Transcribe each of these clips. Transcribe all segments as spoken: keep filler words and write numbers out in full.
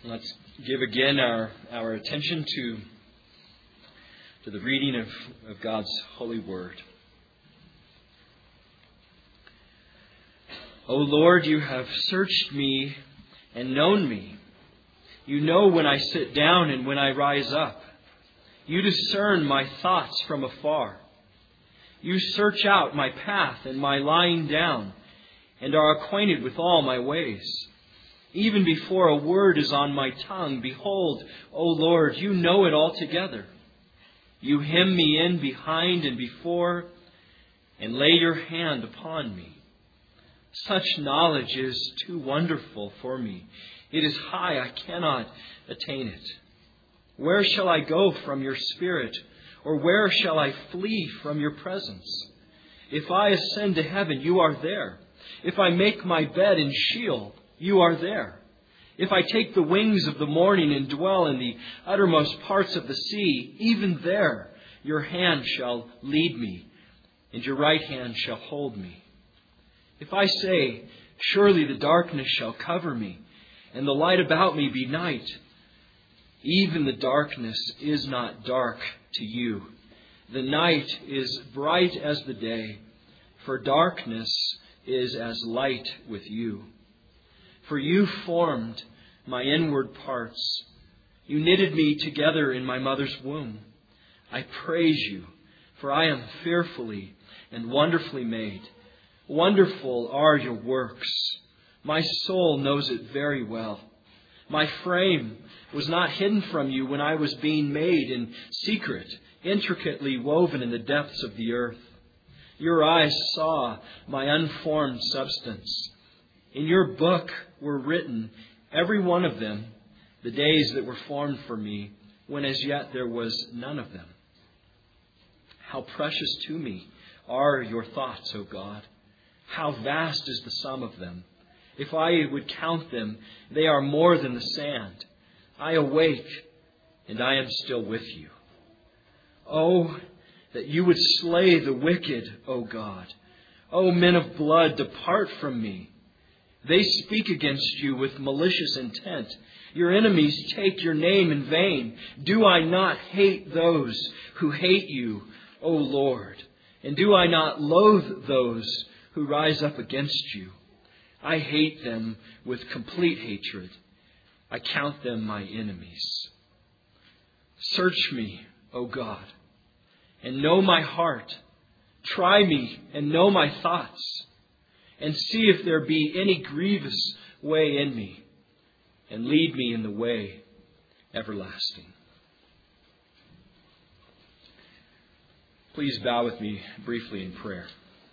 Let's give again our, our attention to, to the reading of, of God's holy word. O Lord, you have searched me and known me. You know when I sit down and when I rise up. You discern my thoughts from afar. You search out my path and my lying down, and are acquainted with all my ways. Even before a word is on my tongue, behold, O Lord, you know it altogether. You hem me in behind and before, and lay your hand upon me. Such knowledge is too wonderful for me. It is high, I cannot attain it. Where shall I go from your Spirit? Or where shall I flee from your presence? If I ascend to heaven, you are there. If I make my bed in Sheol, you are there. If I take the wings of the morning and dwell in the uttermost parts of the sea, even there your hand shall lead me, and your right hand shall hold me. If I say, surely the darkness shall cover me, and the light about me be night, even the darkness is not dark to you. The night is bright as the day, for darkness is as light with you. For you formed my inward parts. You knitted me together in my mother's womb. I praise you, for I am fearfully and wonderfully made. Wonderful are your works. My soul knows it very well. My frame was not hidden from you when I was being made in secret, intricately woven in the depths of the earth. Your eyes saw my unformed substance. In your book were written, every one of them, the days that were formed for me, when as yet there was none of them. How precious to me are your thoughts, O God. How vast is the sum of them. If I would count them, they are more than the sand. I awake, and I am still with you. Oh, that you would slay the wicked, O God. O men of blood, depart from me. They speak against you with malicious intent. Your enemies take your name in vain. Do I not hate those who hate you, O Lord? And do I not loathe those who rise up against you? I hate them with complete hatred. I count them my enemies. Search me, O God, and know my heart. Try me and know my thoughts, and see if there be any grievous way in me, and lead me in the way everlasting. Please bow with me briefly in prayer.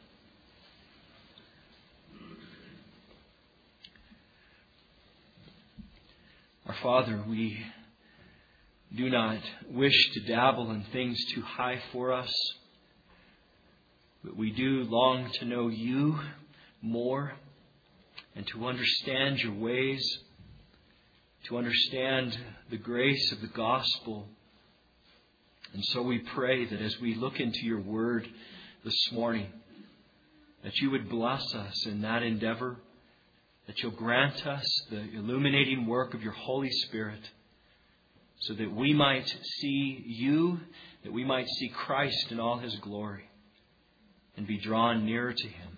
Our Father, we do not wish to dabble in things too high for us, but we do long to know you more and to understand your ways, to understand the grace of the gospel. And so we pray that as we look into your word this morning, that you would bless us in that endeavor, that you'll grant us the illuminating work of your Holy Spirit so that we might see you, that we might see Christ in all his glory and be drawn nearer to him.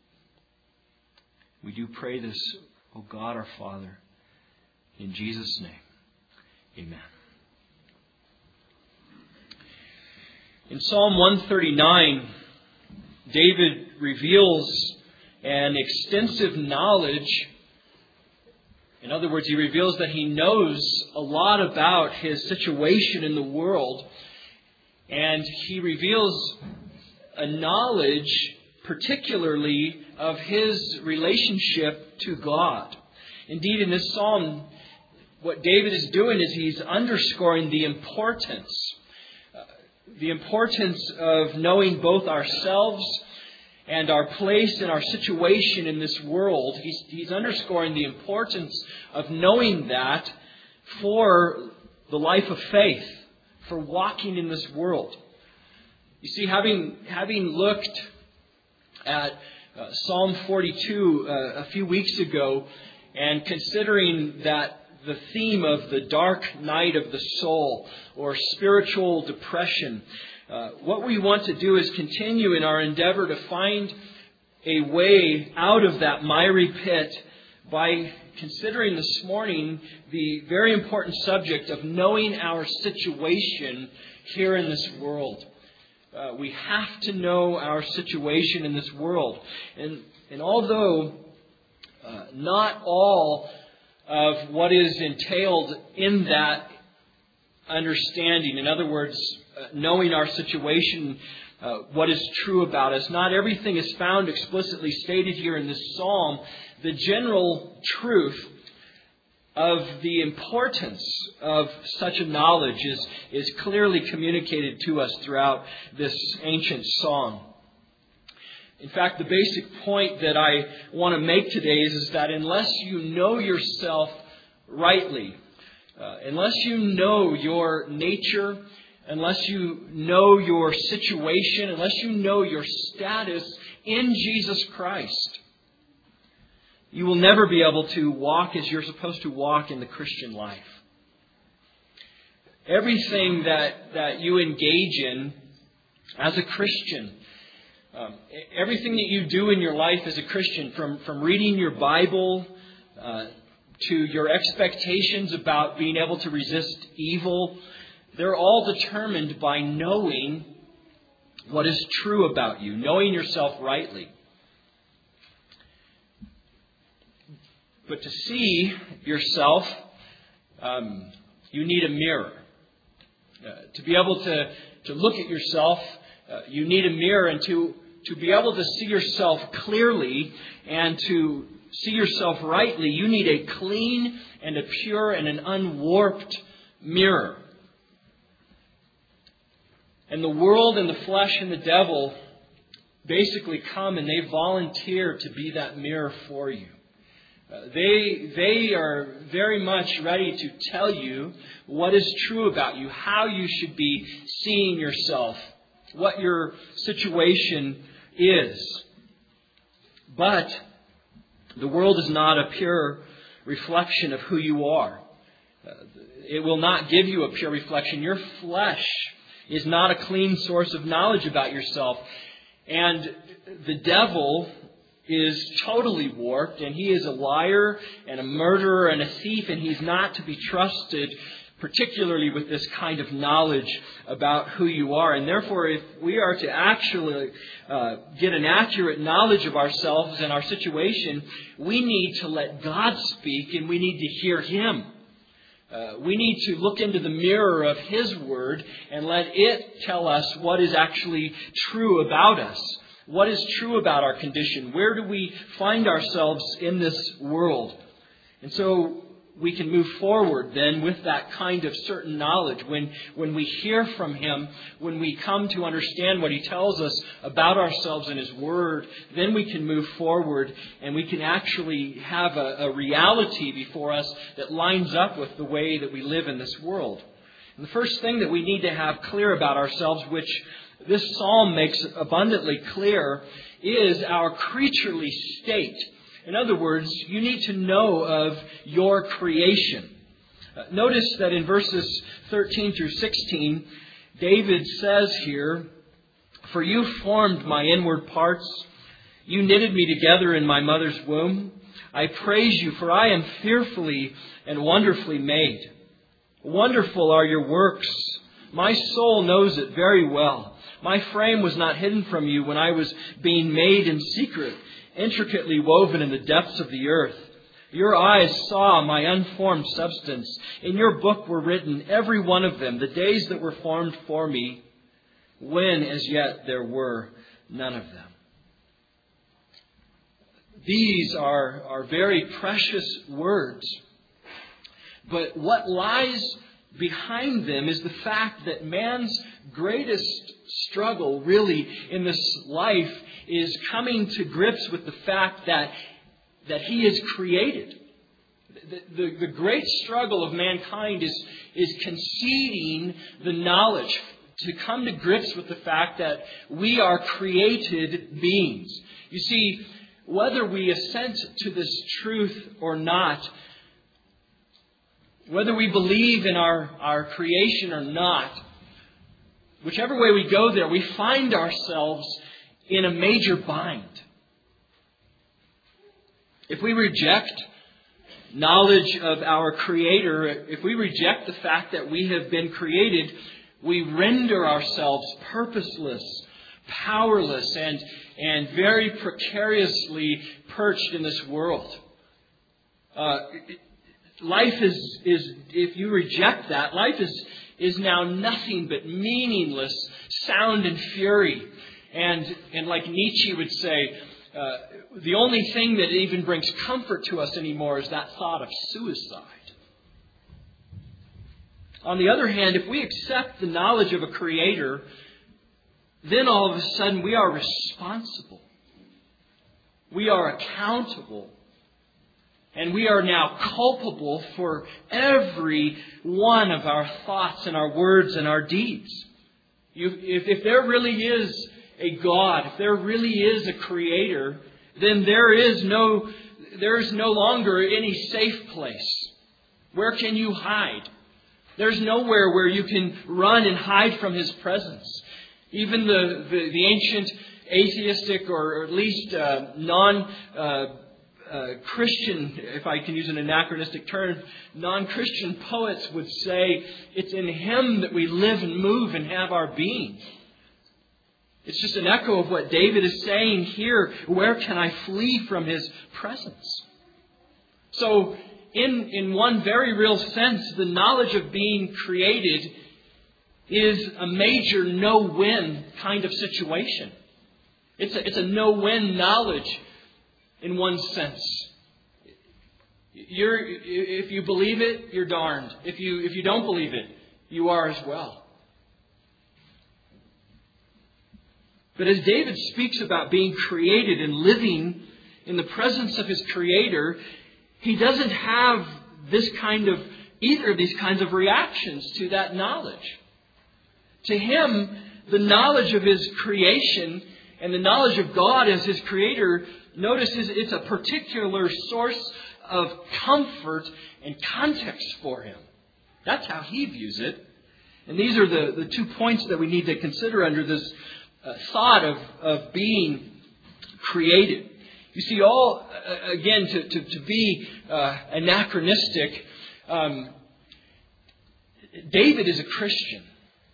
We do pray this, O God our Father, in Jesus' name. Amen. In Psalm one thirty-nine, David reveals an extensive knowledge. In other words, he reveals that he knows a lot about his situation in the world. And he reveals a knowledge particularly of his relationship to God. Indeed, in this psalm, what David is doing is he's underscoring the importance, uh, the importance of knowing both ourselves and our place and our situation in this world. He's, he's underscoring the importance of knowing that for the life of faith, for walking in this world. You see, having having looked at uh, Psalm forty-two uh, a few weeks ago, and considering that the theme of the dark night of the soul or spiritual depression. Uh, what we want to do is continue in our endeavor to find a way out of that miry pit by considering this morning the very important subject of knowing our situation here in this world. Uh, we have to know our situation in this world. And, and although uh, not all of what is entailed in that understanding, in other words, uh, knowing our situation, uh, what is true about us, not everything is found explicitly stated here in this psalm. The general truth of the importance of such a knowledge is, is clearly communicated to us throughout this ancient song. In fact, the basic point that I want to make today is, is that unless you know yourself rightly, uh, unless you know your nature, unless you know your situation, unless you know your status in Jesus Christ, you will never be able to walk as you're supposed to walk in the Christian life. Everything that, that you engage in as a Christian, um, everything that you do in your life as a Christian, from, from reading your Bible uh, to your expectations about being able to resist evil, they're all determined by knowing what is true about you, knowing yourself rightly. But to see yourself, um, you need a mirror. Uh, to be able to, to look at yourself, uh, you need a mirror. And to, to be able to see yourself clearly and to see yourself rightly, you need a clean and a pure and an unwarped mirror. And the world and the flesh and the devil basically come and they volunteer to be that mirror for you. Uh, they they are very much ready to tell you what is true about you, how you should be seeing yourself, what your situation is. But the world is not a pure reflection of who you are. Uh, it will not give you a pure reflection. Your flesh is not a clean source of knowledge about yourself. And the devil is totally warped, and he is a liar and a murderer and a thief, and he's not to be trusted, particularly with this kind of knowledge about who you are. And therefore, if we are to actually uh, get an accurate knowledge of ourselves and our situation, we need to let God speak, and we need to hear Him. Uh, we need to look into the mirror of His Word and let it tell us what is actually true about us. What is true about our condition? Where do we find ourselves in this world? And so we can move forward then with that kind of certain knowledge. When, when we hear from Him, when we come to understand what He tells us about ourselves in His Word, then we can move forward and we can actually have a, a reality before us that lines up with the way that we live in this world. And the first thing that we need to have clear about ourselves, which this psalm makes abundantly clear, is our creaturely state. In other words, you need to know of your creation. Uh, notice that in verses thirteen through sixteen, David says here, "For you formed my inward parts. You knitted me together in my mother's womb. I praise you, for I am fearfully and wonderfully made. Wonderful are your works. My soul knows it very well. My frame was not hidden from you when I was being made in secret, intricately woven in the depths of the earth. Your eyes saw my unformed substance. In your book were written, every one of them, the days that were formed for me, when as yet there were none of them." These are, are very precious words. But what lies behind them is the fact that man's greatest struggle really in this life is coming to grips with the fact that, that he is created. The, the, the great struggle of mankind is, is conceding the knowledge, to come to grips with the fact that we are created beings. You see, whether we assent to this truth or not, Whether we believe in our, our creation or not, whichever way we go there, we find ourselves in a major bind. If we reject knowledge of our Creator, if we reject the fact that we have been created, we render ourselves purposeless, powerless, and, and very precariously perched in this world. Uh, life is, is, if you reject that, life is, is now nothing but meaningless sound and fury. And, and like Nietzsche would say, uh, the only thing that even brings comfort to us anymore is that thought of suicide. On the other hand, if we accept the knowledge of a Creator, then all of a sudden we are responsible. We are accountable. And we are now culpable for every one of our thoughts and our words and our deeds. You, if, if there really is a God, if there really is a Creator, then there is no, there is no longer any safe place. Where can you hide? There's nowhere where you can run and hide from His presence. Even the, the, the ancient atheistic or at least uh, non uh, uh, Christian, if I can use an anachronistic term, non-Christian poets would say it's in Him that we live and move and have our being. It's just an echo of what David is saying here. Where can I flee from His presence? So, in, in one very real sense, the knowledge of being created is a major no-win kind of situation. It's a, it's a no-win knowledge in one sense. You're, if you believe it, you're darned. If you, if you don't believe it, you are as well. But as David speaks about being created and living in the presence of his Creator, he doesn't have this kind of, either of these kinds of reactions to that knowledge. To him, the knowledge of his creation and the knowledge of God as his Creator, notice it's a particular source of comfort and context for him. That's how he views it. And these are the, the two points that we need to consider under this uh, thought of, of being created. You see, all, uh, again, to, to, to be uh, anachronistic, um, David is a Christian.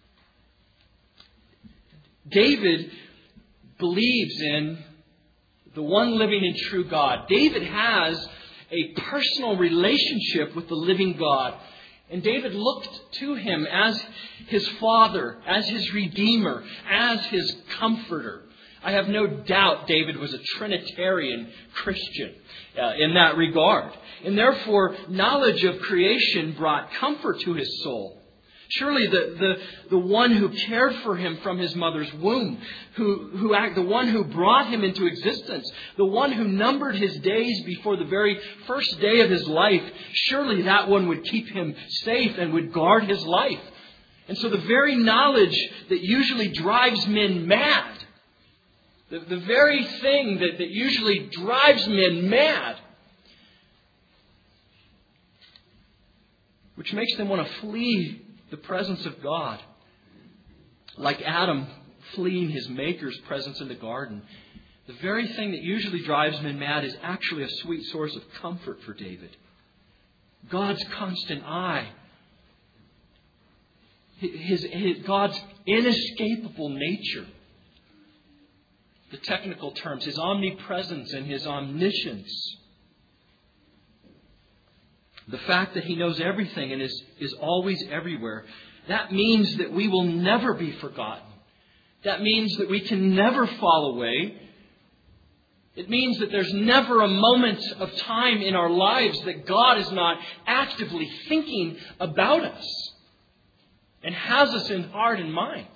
David believes in the one living and true God. David has a personal relationship with the living God. And David looked to Him as his Father, as his Redeemer, as his Comforter. I have no doubt David was a Trinitarian Christian uh, in that regard. And therefore, knowledge of creation brought comfort to his soul. Surely the, the, the one who cared for him from his mother's womb, who, who act, the one who brought him into existence, the one who numbered his days before the very first day of his life, surely that one would keep him safe and would guard his life. And so the very knowledge that usually drives men mad, the, the very thing that, that usually drives men mad, which makes them want to flee the presence of God, like Adam fleeing his Maker's presence in the garden. The very thing that usually drives men mad is actually a sweet source of comfort for David. God's constant eye, his, his God's inescapable nature, the technical terms, His omnipresence and His omniscience. The fact that He knows everything and is, is always everywhere. That means that we will never be forgotten. That means that we can never fall away. It means that there's never a moment of time in our lives that God is not actively thinking about us and has us in heart and mind.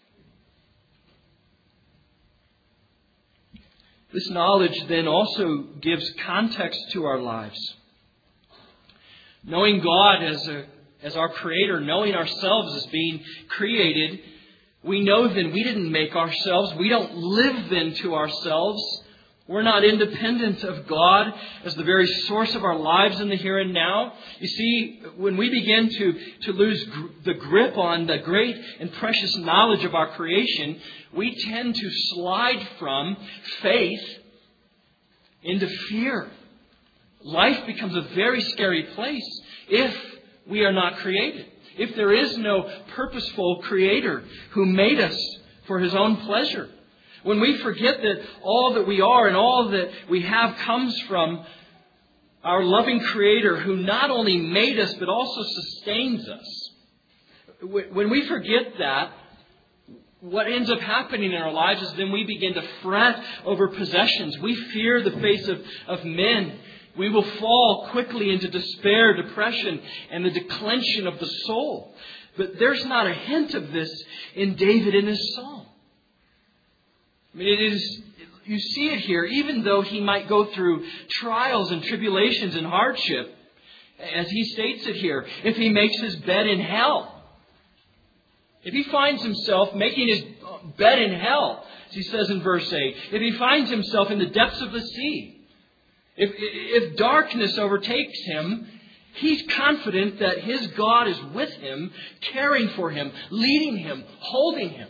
This knowledge then also gives context to our lives. Knowing God as a, as our Creator, knowing ourselves as being created, we know then we didn't make ourselves. We don't live then to ourselves. We're not independent of God as the very source of our lives in the here and now. You see, when we begin to, to lose gr- the grip on the great and precious knowledge of our creation, we tend to slide from faith into fear. Life becomes a very scary place if we are not created. If there is no purposeful Creator who made us for His own pleasure. When we forget that all that we are and all that we have comes from our loving Creator who not only made us but also sustains us. When we forget that, what ends up happening in our lives is then we begin to fret over possessions. We fear the face of, of men. We will fall quickly into despair, depression, and the declension of the soul. But there's not a hint of this in David in his psalm. I mean, it is, you see it here, even though he might go through trials and tribulations and hardship, as he states it here, if he makes his bed in hell. If he finds himself making his bed in hell, as he says in verse eight, if he finds himself in the depths of the sea, if, if darkness overtakes him, he's confident that his God is with him, caring for him, leading him, holding him.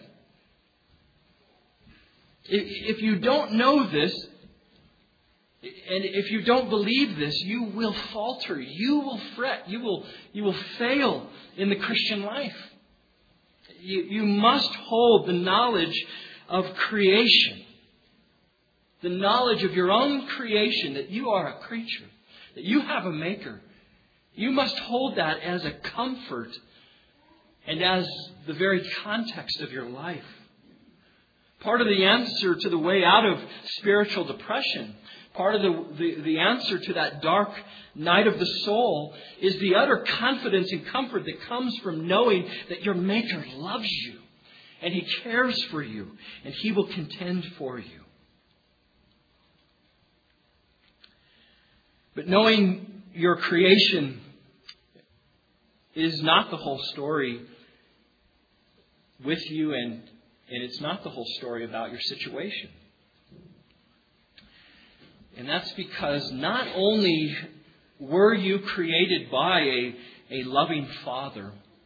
If you don't know this, and if you don't believe this, you will falter. You will fret. You will, you will fail in the Christian life. You, you must hold the knowledge of creation. The knowledge of your own creation, that you are a creature, that you have a maker. You must hold that as a comfort and as the very context of your life. Part of the answer to the way out of spiritual depression, part of the, the, the answer to that dark night of the soul is the utter confidence and comfort that comes from knowing that your Maker loves you and He cares for you and He will contend for you. But knowing your creation is not the whole story with you, and, and it's not the whole story about your situation. And that's because not only were you created by a, a loving Father,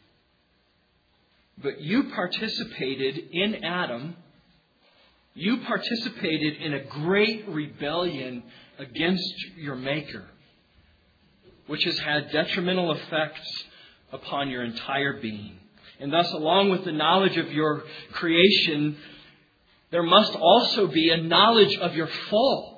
but you participated in Adam. You participated in a great rebellion against your Maker, which has had detrimental effects upon your entire being. And thus, along with the knowledge of your creation, there must also be a knowledge of your fall.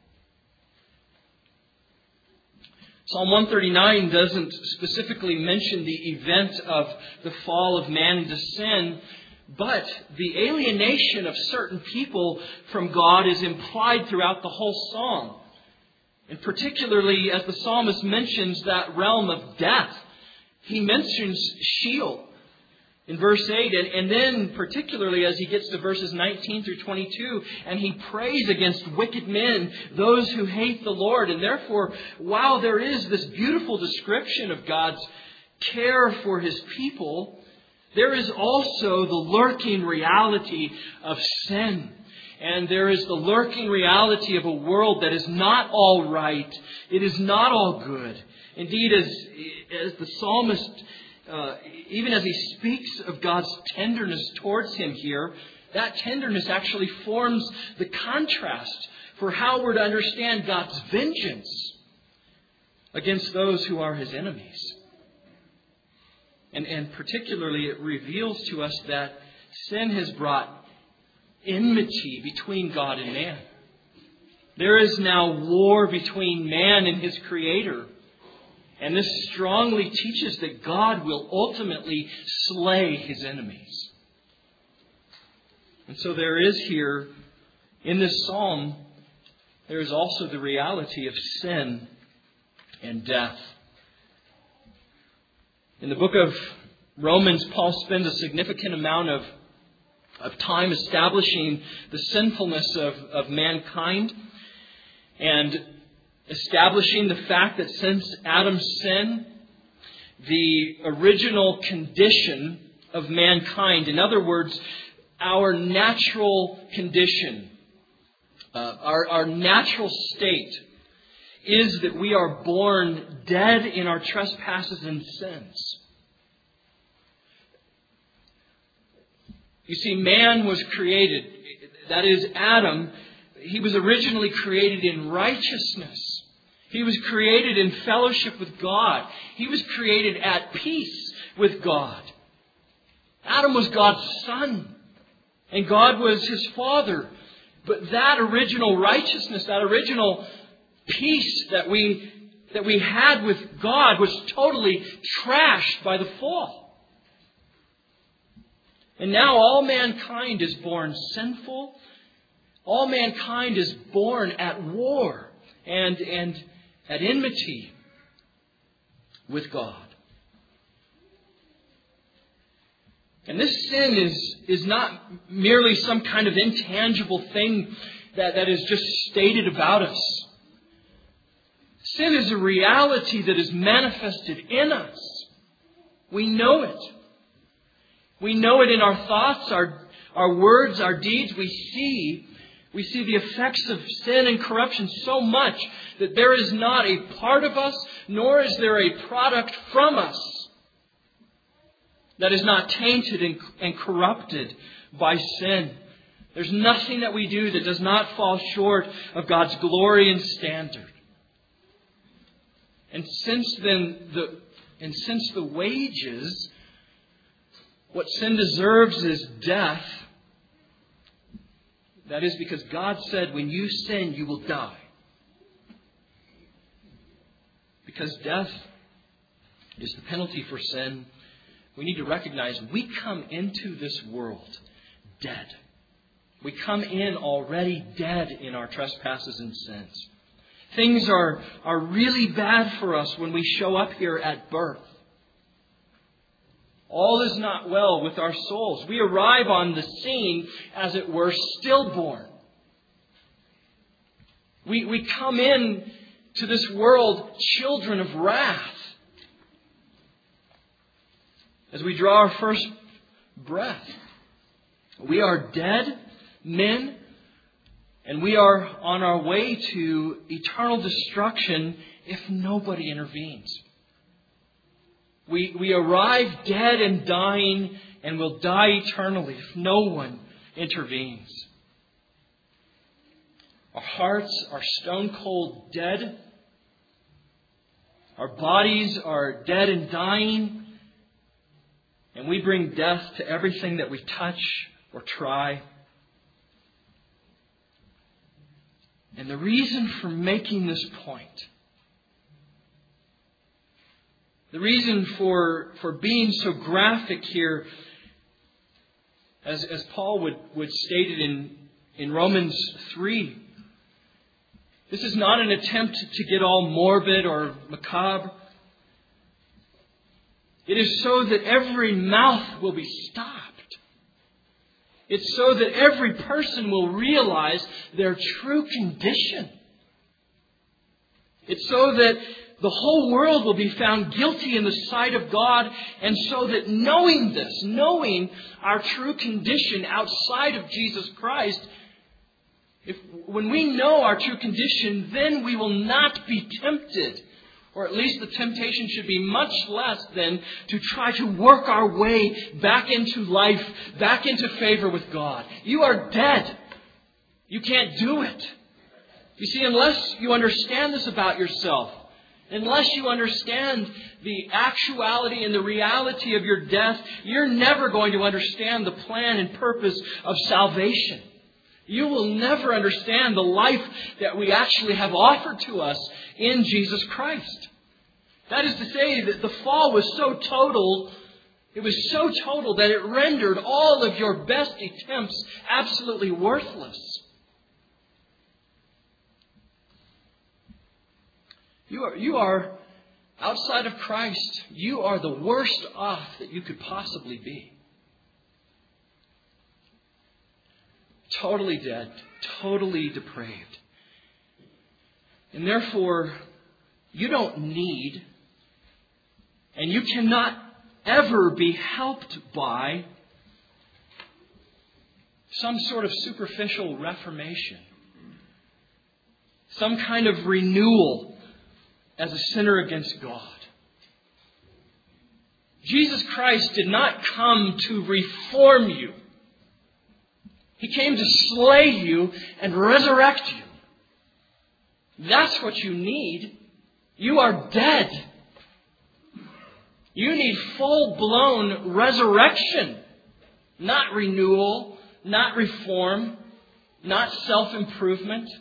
Psalm one thirty-nine doesn't specifically mention the event of the fall of man into sin, but the alienation of certain people from God is implied throughout the whole psalm. And particularly as the psalmist mentions that realm of death, he mentions Sheol in verse eight. And, and then particularly as he gets to verses nineteen through twenty-two, and he prays against wicked men, those who hate the Lord. And therefore, while there is this beautiful description of God's care for His people, there is also the lurking reality of sin. And there is the lurking reality of a world that is not all right. It is not all good. Indeed, as, as the psalmist, uh, even as he speaks of God's tenderness towards him here, that tenderness actually forms the contrast for how we're to understand God's vengeance against those who are His enemies. And, and particularly it reveals to us that sin has brought enmity between God and man. There is now war between man and his Creator. And this strongly teaches that God will ultimately slay His enemies. And so there is here, in this psalm, there is also the reality of sin and death. In the book of Romans, Paul spends a significant amount of, of time establishing the sinfulness of, of mankind and establishing the fact that since Adam's sin, the original condition of mankind, in other words, our natural condition, Uh, our, our natural state is that we are born dead in our trespasses and sins. You see, man was created, that is Adam, he was originally created in righteousness. He was created in fellowship with God. He was created at peace with God. Adam was God's son, and God was his father. But that original righteousness, that original peace that we that we had with God was totally trashed by the fall. And now all mankind is born sinful. All mankind is born at war and, and at enmity with God. And this sin is, is not merely some kind of intangible thing that, that is just stated about us. Sin is a reality that is manifested in us. We know it. We know it in our thoughts, our, our words, our deeds. We see, we see the effects of sin and corruption so much that there is not a part of us, nor is there a product from us that is not tainted and, and corrupted by sin. There's nothing that we do that does not fall short of God's glory and standard. And since then, the and since the wages, what sin deserves is death. That is because God said, when you sin, you will die. Because death is the penalty for sin, we need to recognize we come into this world dead. We come in already dead in our trespasses and sins. Things are, are really bad for us when we show up here at birth. All is not well with our souls. We arrive on the scene, as it were, stillborn. We, we come in to this world children of wrath. As we draw our first breath, we are dead men, and we are on our way to eternal destruction if nobody intervenes. We, we arrive dead and dying and will die eternally if no one intervenes. Our hearts are stone cold dead. Our bodies are dead and dying. And we bring death to everything that we touch or try. And the reason for making this point, the reason for, for being so graphic here, as, as Paul would, would state it in, in Romans three, this is not an attempt to get all morbid or macabre. It is so that every mouth will be stopped. It's so that every person will realize their true condition. It's so that the whole world will be found guilty in the sight of God, and so that knowing this, knowing our true condition outside of Jesus Christ, if when we know our true condition, then we will not be tempted. Or at least the temptation should be much less than to try to work our way back into life, back into favor with God. You are dead. You can't do it. You see, unless you understand this about yourself, unless you understand the actuality and the reality of your death, you're never going to understand the plan and purpose of salvation. You will never understand the life that we actually have offered to us in Jesus Christ. That is to say that the fall was so total, it was so total that it rendered all of your best attempts absolutely worthless. You are, you are outside of Christ, you are the worst off that you could possibly be. Totally dead, totally depraved. And therefore, you don't need, and you cannot ever be helped by some sort of superficial reformation. some kind of renewal as a sinner against God. Jesus Christ did not come to reform you. He came to slay you and resurrect you. That's what you need. You are dead. You need full-blown resurrection, not renewal, not reform, not self-improvement.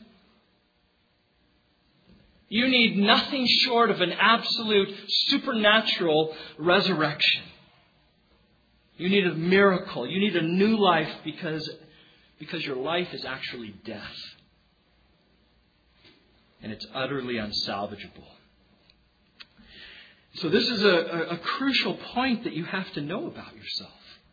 You need nothing short of an absolute supernatural resurrection. You need a miracle. You need a new life because, because your life is actually death. And it's utterly unsalvageable. So this is a, a, a crucial point that you have to know about yourself.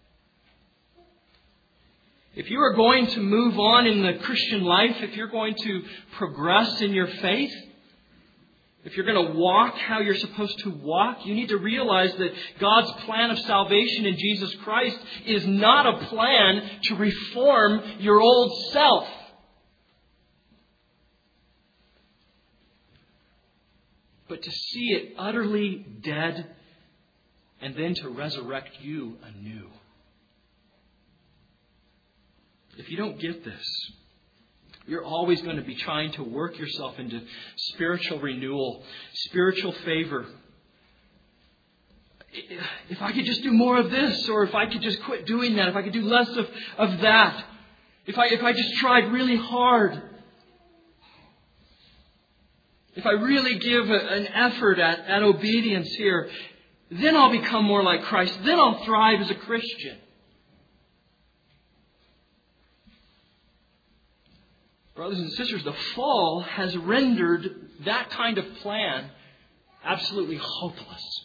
If you are going to move on in the Christian life, if you're going to progress in your faith, if you're going to walk how you're supposed to walk, you need to realize that God's plan of salvation in Jesus Christ is not a plan to reform your old self. But to see it utterly dead and then to resurrect you anew. If you don't get this, you're always going to be trying to work yourself into spiritual renewal, spiritual favor. If I could just do more of this, or if I could just quit doing that, if I could do less of, of that, if I if I just tried really hard, if I really give a, an effort at, at obedience here, then I'll become more like Christ. Then I'll thrive as a Christian. Brothers and sisters, the fall has rendered that kind of plan absolutely hopeless.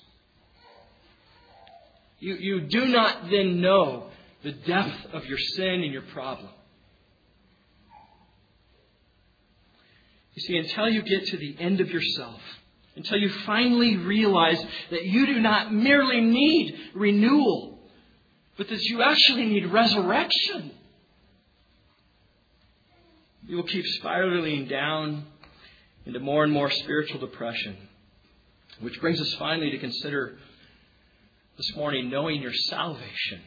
You, you do not then know the depth of your sin and your problem. You see, until you get to the end of yourself, until you finally realize that you do not merely need renewal, but that you actually need resurrection, you will keep spiraling down into more and more spiritual depression. Which brings us finally to consider this morning knowing your salvation.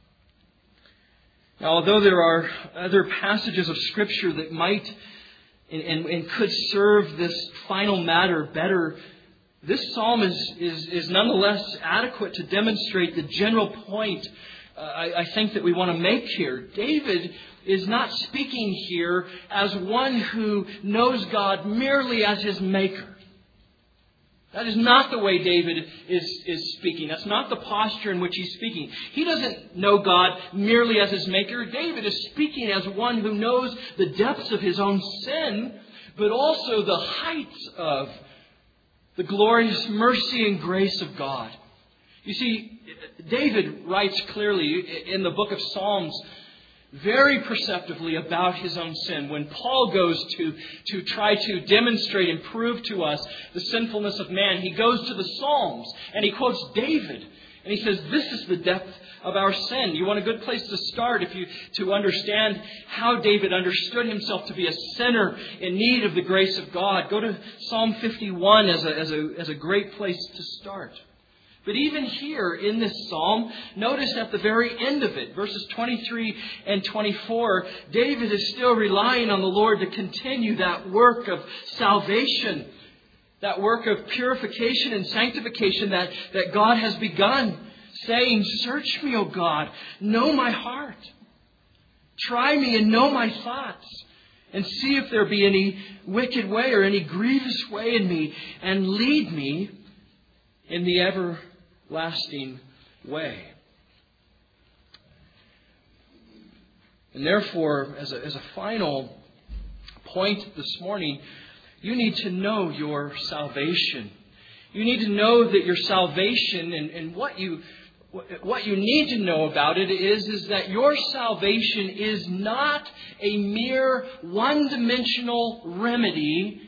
Now, although there are other passages of Scripture that might and, and, and could serve this final matter better, this psalm is, is, is nonetheless adequate to demonstrate the general point uh, I, I think that we want to make here. David is not speaking here as one who knows God merely as his maker. That is not the way David is, is speaking. That's not the posture in which he's speaking. He doesn't know God merely as his maker. David is speaking as one who knows the depths of his own sin, but also the heights of the glorious mercy and grace of God. You see, David writes clearly in the book of Psalms very perceptively about his own sin. When Paul goes to, to try to demonstrate and prove to us the sinfulness of man, he goes to the Psalms and he quotes David. And he says, this is the depth of our sin. You want a good place to start if you to understand how David understood himself to be a sinner in need of the grace of God. Go to Psalm fifty-one as a, as a, as a great place to start. But even here in this psalm, notice at the very end of it, verses twenty-three and twenty-four, David is still relying on the Lord to continue that work of salvation, that work of purification and sanctification that, that God has begun, saying, search me, O God, know my heart. Try me and know my thoughts, and see if there be any wicked way or any grievous way in me, and lead me in the everlasting way. And therefore, as a, as a final point this morning, you need to know your salvation. You need to know that your salvation and, and what you what you need to know about it is, is that your salvation is not a mere one-dimensional remedy.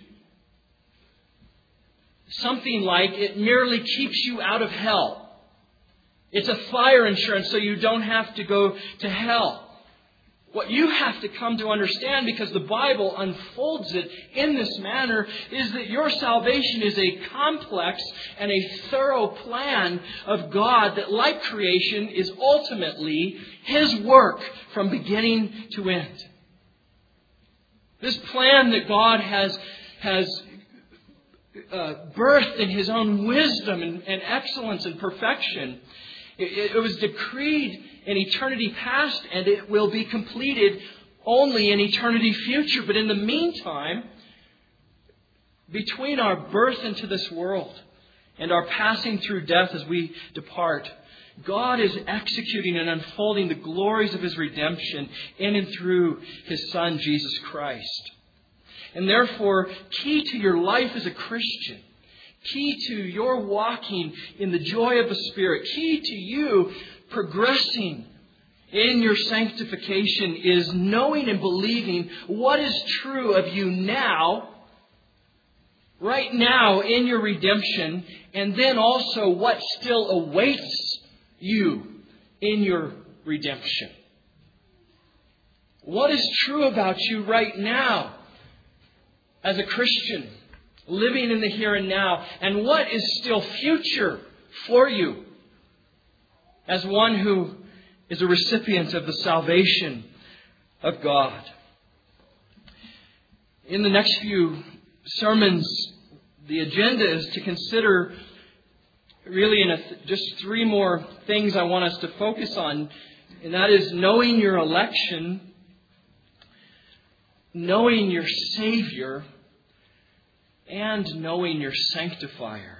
Something like it merely keeps you out of hell. It's a fire insurance so you don't have to go to hell. What you have to come to understand, because the Bible unfolds it in this manner, is that your salvation is a complex and a thorough plan of God that, like creation, is ultimately His work from beginning to end. This plan that God has, has uh, birthed in His own wisdom and, and excellence and perfection, it, it was decreed in eternity past, and it will be completed only in eternity future. But in the meantime, between our birth into this world and our passing through death as we depart, God is executing and unfolding the glories of His redemption in and through His Son, Jesus Christ. And therefore, key to your life as a Christian, key to your walking in the joy of the Spirit, key to you progressing in your sanctification is knowing and believing what is true of you now, right now in your redemption, and then also what still awaits you in your redemption. What is true about you right now as a Christian, living in the here and now, and what is still future for you as one who is a recipient of the salvation of God. In the next few sermons, the agenda is to consider really in a th- just three more things I want us to focus on, and that is knowing your election, knowing your Savior, and knowing your Sanctifier.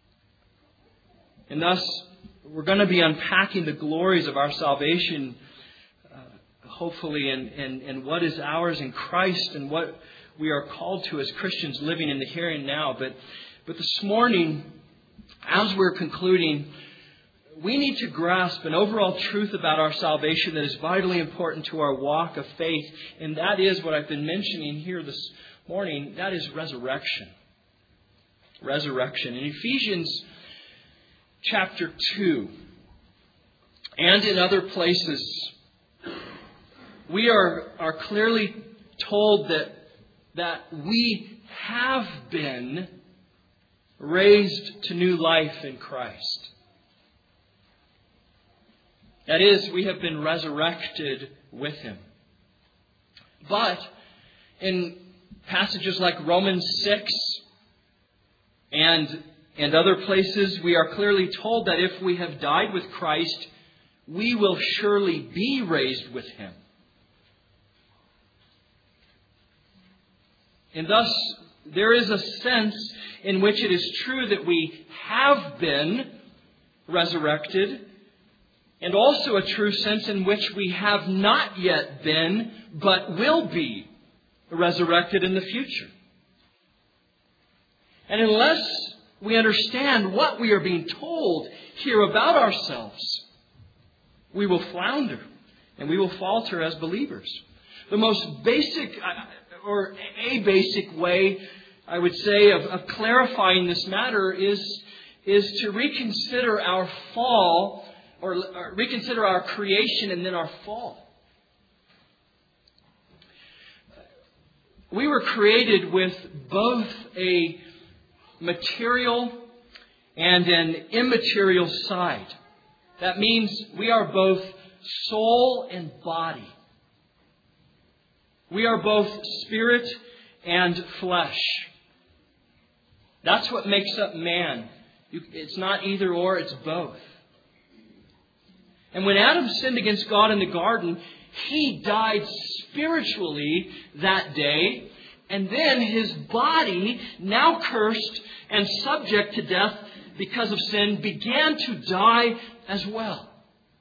And thus, we're going to be unpacking the glories of our salvation, uh, hopefully, and, and, and what is ours in Christ and what we are called to as Christians living in the here and now. But, but this morning, as we're concluding, we need to grasp an overall truth about our salvation that is vitally important to our walk of faith. And that is what I've been mentioning here this morning. That is resurrection. Resurrection. In Ephesians chapter two, and in other places, we are, are clearly told that, that we have been raised to new life in Christ. That is, we have been resurrected with Him. But in passages like Romans six and And other places, we are clearly told that if we have died with Christ, we will surely be raised with Him. And thus, there is a sense in which it is true that we have been resurrected, and also a true sense in which we have not yet been, but will be resurrected in the future. And unless we understand what we are being told here about ourselves, we will flounder and we will falter as believers. The most basic, or a basic way, I would say, of, of clarifying this matter is, is to reconsider our fall, or, or reconsider our creation and then our fall. We were created with both a material and an immaterial side. That means we are both soul and body. We are both spirit and flesh. That's what makes up man. It's not either or, it's both. And when Adam sinned against God in the garden, he died spiritually that day. And then his body, now cursed and subject to death because of sin, began to die as well.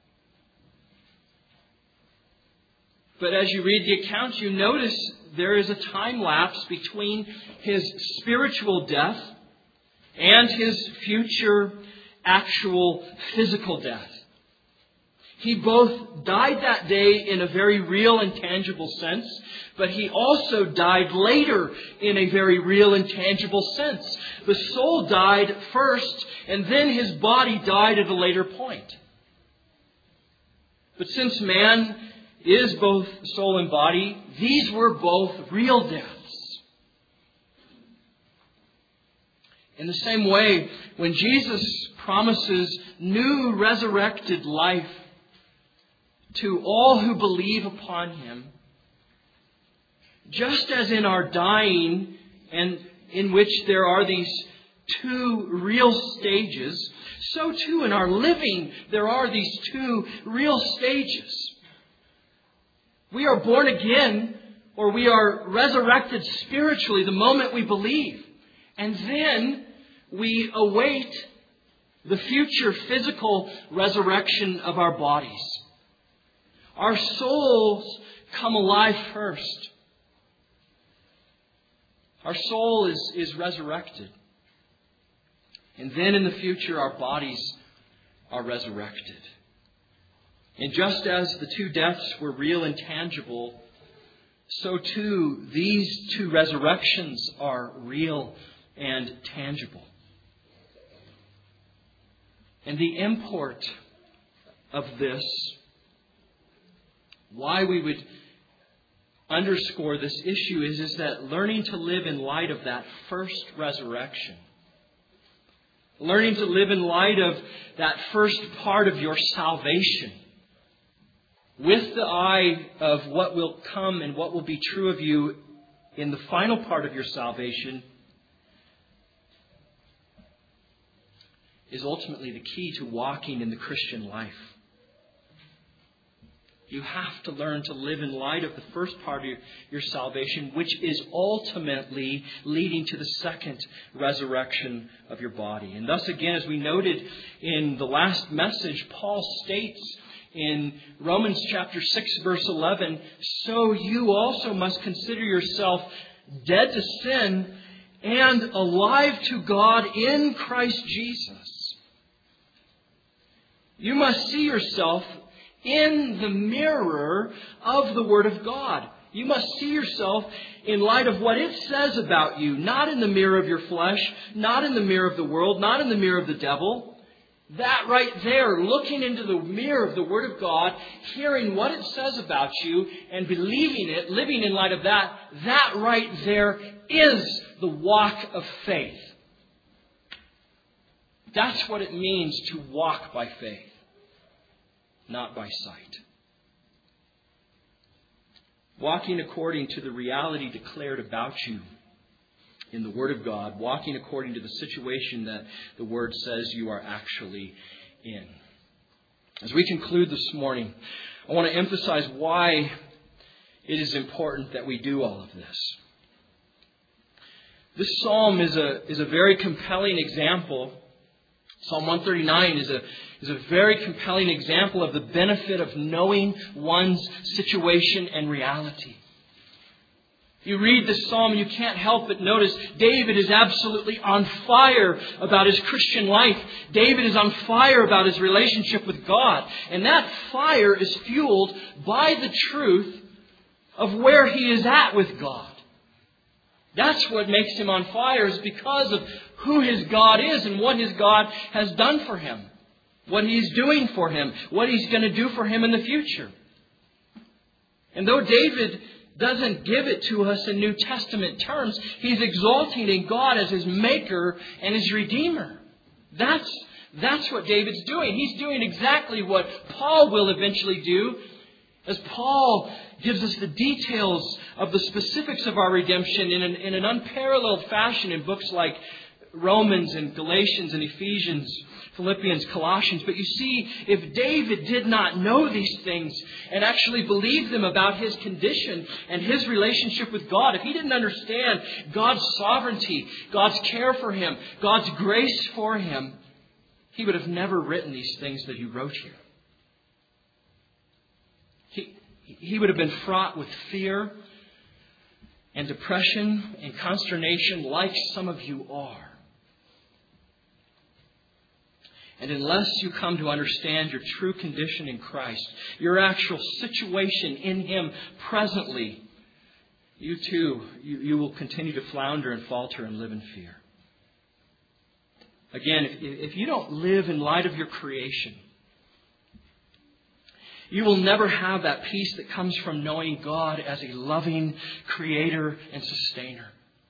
But as you read the account, you notice there is a time lapse between his spiritual death and his future actual physical death. He both died that day in a very real and tangible sense, but he also died later in a very real and tangible sense. The soul died first, and then his body died at a later point. But since man is both soul and body. These were both real deaths. In the same way, when Jesus promises new resurrected life to all who believe upon Him, just as in our dying, and in which there are these two real stages, so too in our living there are these two real stages. We are born again, or we are resurrected spiritually the moment we believe. And then we await the future physical resurrection of our bodies. Our souls come alive first. Our soul is, is resurrected. And then in the future, our bodies are resurrected. And just as the two deaths were real and tangible, so too these two resurrections are real and tangible. And the import of this, why we would underscore this issue is, is that learning to live in light of that first resurrection, learning to live in light of that first part of your salvation, with the eye of what will come and what will be true of you in the final part of your salvation, is ultimately the key to walking in the Christian life. You have to learn to live in light of the first part of your, your salvation, which is ultimately leading to the second resurrection of your body. And thus again, as we noted in the last message, Paul states in Romans chapter six, verse eleven, so you also must consider yourself dead to sin and alive to God in Christ Jesus. You must see yourself in the mirror of the Word of God. You must see yourself in light of what it says about you, not in the mirror of your flesh, not in the mirror of the world, not in the mirror of the devil. That right there, looking into the mirror of the Word of God, hearing what it says about you and believing it, living in light of that, that right there is the walk of faith. That's what it means to walk by faith, not by sight. Walking according to the reality declared about you in the Word of God, walking according to the situation that the Word says you are actually in. As we conclude this morning, I want to emphasize why it is important that we do all of this. This psalm is a, is a very compelling example. Psalm one thirty-nine is a, is a very compelling example of the benefit of knowing one's situation and reality. You read this psalm and you can't help but notice David is absolutely on fire about his Christian life. David is on fire about his relationship with God. And that fire is fueled by the truth of where he is at with God. That's what makes him on fire, is because of who his God is and what his God has done for him. What he's doing for him. What he's going to do for him in the future. And though David doesn't give it to us in New Testament terms, he's exalting in God as his maker and his redeemer. That's, that's what David's doing. He's doing exactly what Paul will eventually do, as Paul gives us the details of the specifics of our redemption in an, in an unparalleled fashion in books like Romans and Galatians and Ephesians, Philippians, Colossians. But you see, if David did not know these things and actually believe them about his condition and his relationship with God, if he didn't understand God's sovereignty, God's care for him, God's grace for him, he would have never written these things that he wrote here. He, he would have been fraught with fear and depression and consternation like some of you are. And unless you come to understand your true condition in Christ, your actual situation in Him presently, you too, you, you will continue to flounder and falter and live in fear. Again, if, if you don't live in light of your creation, You will never have that peace that comes from knowing God as a loving Creator and Sustainer.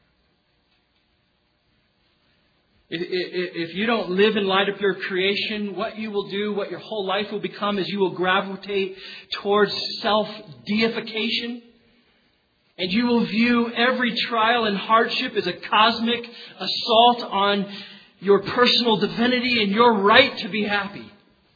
If you don't live in light of your creation, what you will do, what your whole life will become, is you will gravitate towards self-deification. And you will view every trial and hardship as a cosmic assault on your personal divinity and your right to be happy.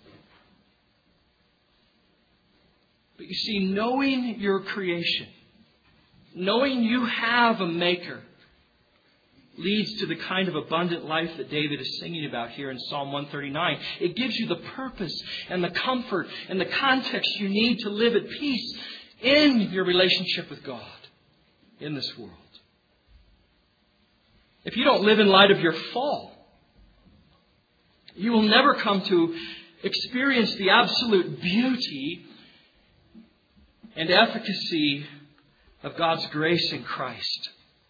But you see, knowing your creation, knowing you have a Maker, leads to the kind of abundant life that David is singing about here in Psalm one thirty-nine. It gives you the purpose and the comfort and the context you need to live at peace in your relationship with God in this world. If you don't live in light of your fall, you will never come to experience the absolute beauty and efficacy of God's grace in Christ.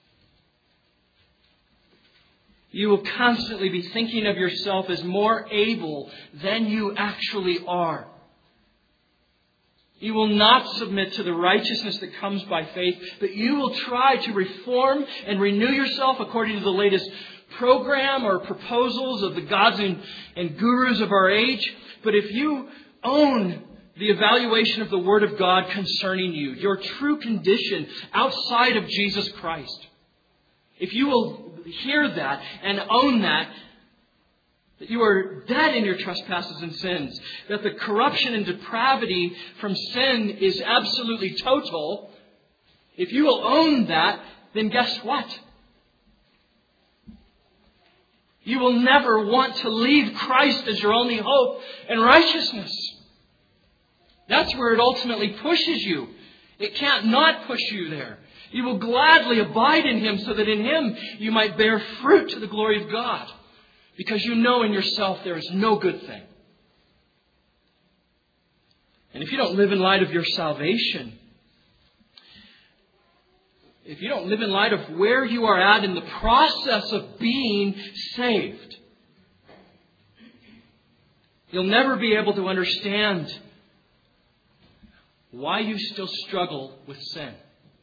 You will constantly be thinking of yourself as more able than you actually are. You will not submit to the righteousness that comes by faith, but you will try to reform and renew yourself according to the latest program or proposals of the gods and, and gurus of our age. But if you own the evaluation of the Word of God concerning you, your true condition outside of Jesus Christ, if you will hear that and own that, that you are dead in your trespasses and sins, that the corruption and depravity from sin is absolutely total, if you will own that, then guess what? You will never want to leave Christ as your only hope and righteousness. That's where it ultimately pushes you. It can't not push you there. You will gladly abide in Him so that in Him you might bear fruit to the glory of God. Because you know in yourself there is no good thing. And if you don't live in light of your salvation, if you don't live in light of where you are at in the process of being saved, you'll never be able to understand why you still struggle with sin.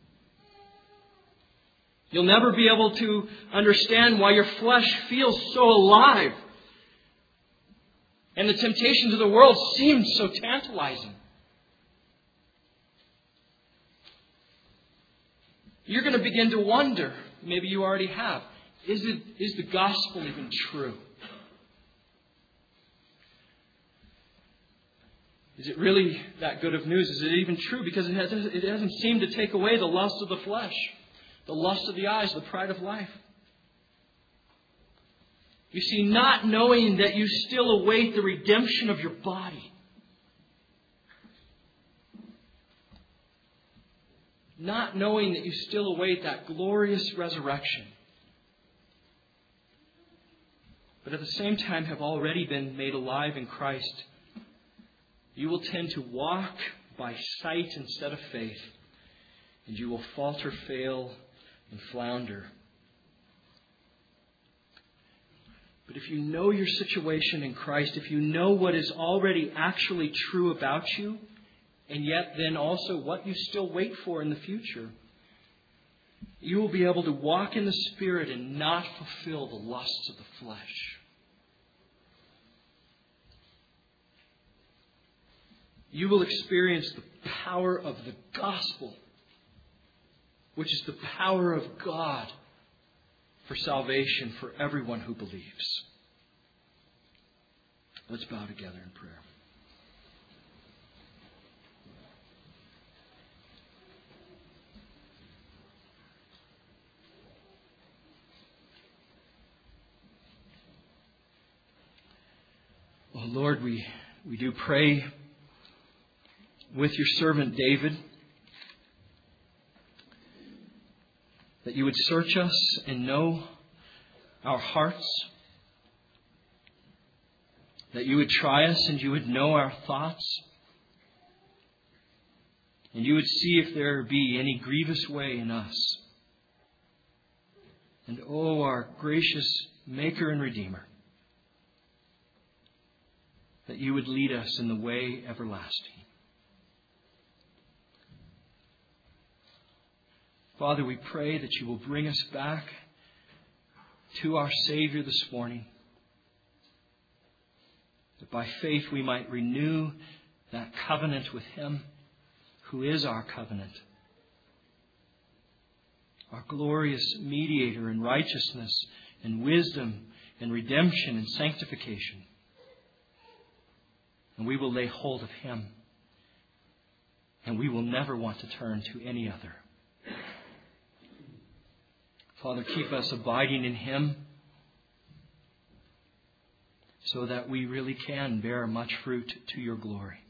You'll never be able to understand why your flesh feels so alive and the temptations of the world seem so tantalizing. You're going to begin to wonder, maybe you already have, is it, is the gospel even true? Is it really that good of news? Is it even true? Because it hasn't, it hasn't seemed to take away the lust of the flesh, the lust of the eyes, the pride of life. You see, not knowing that you still await the redemption of your body, not knowing that you still await that glorious resurrection, but at the same time have already been made alive in Christ, you will tend to walk by sight instead of faith, and you will falter, fail, and flounder. But if you know your situation in Christ, if you know what is already actually true about you, and yet then also what you still wait for in the future, you will be able to walk in the Spirit and not fulfill the lusts of the flesh. You will experience the power of the gospel, which is the power of God for salvation for everyone who believes. Let's bow together in prayer. Oh Lord, we, we do pray with your servant David that you would search us and know our hearts, that you would try us and you would know our thoughts, and you would see if there be any grievous way in us. And oh, our gracious Maker and Redeemer, that you would lead us in the way everlasting. Father, we pray that you will bring us back to our Savior this morning, that by faith we might renew that covenant with Him who is our covenant, our glorious mediator in righteousness and wisdom and redemption and sanctification. And we will lay hold of Him, and we will never want to turn to any other. Father, keep us abiding in Him so that we really can bear much fruit to your glory.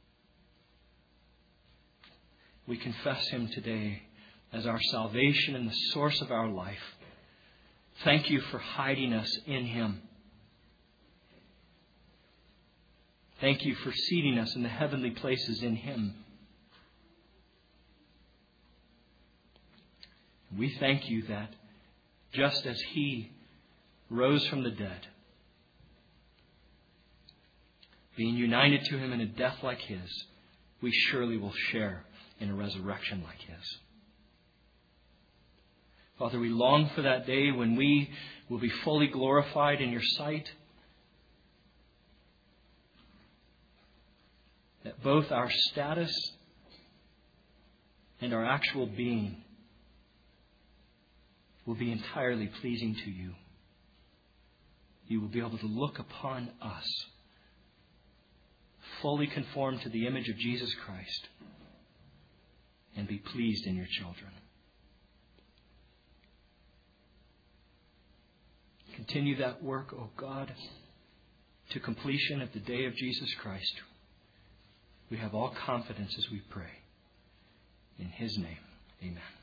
We confess Him today as our salvation and the source of our life. Thank you for hiding us in Him. Thank you for seating us in the heavenly places in Him. We thank you that just as He rose from the dead, being united to Him in a death like His, we surely will share in a resurrection like His. Father, we long for that day when we will be fully glorified in your sight, that both our status and our actual being will be entirely pleasing to you. You will be able to look upon us, fully conformed to the image of Jesus Christ, and be pleased in your children. Continue that work, O God, to completion at the day of Jesus Christ. We have all confidence as we pray. In His name, amen.